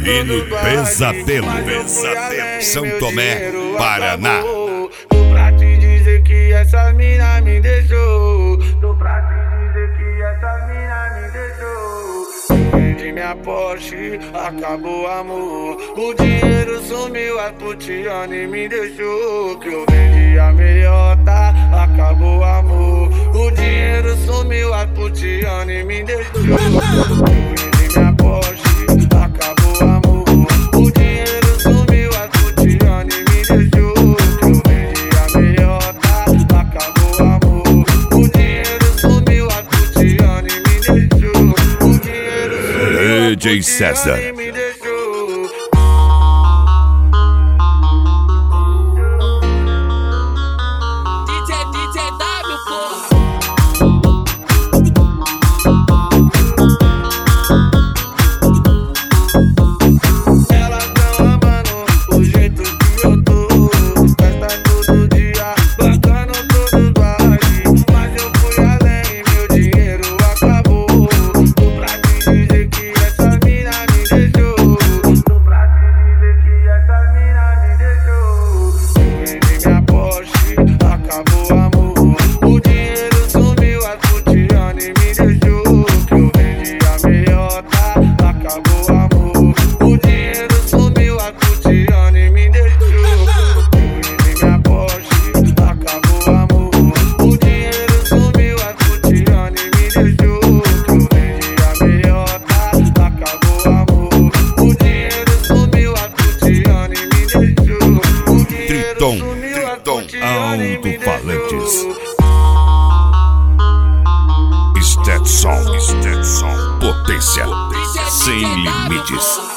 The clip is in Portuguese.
Menino Pesadelo, São Tomé, Paraná. Tô pra te dizer que essa mina me deixou. Tô pra te dizer que essa mina me deixou. Vendi minha Porsche, acabou o amor. O dinheiro sumiu, a putiane me deixou. Que eu vendi a meiota, acabou o amor. O dinheiro sumiu, a putiane me deixou. Vendi minha Porsche, acabou o amor. O dinheiro sumiu, a putiane me deixou. Que eu vendi a meiota, acabou o amor. O dinheiro sumiu, a putiane me deixou. O dinheiro sumiu, DJ César. me deixou. Alto-falantes. Stetson, potência sem limites.